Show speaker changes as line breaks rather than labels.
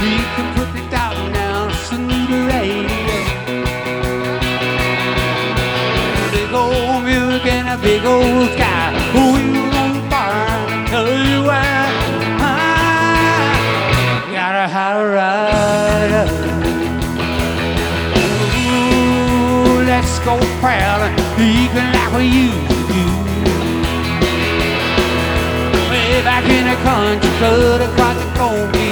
You can put the dog down, listen to the radio. Big old music and a big old sky. We won't burn, I tell you why. Gotta have a rider. Ooh, let's go proud and even like we used to do. Way back in the country, cut across the phone.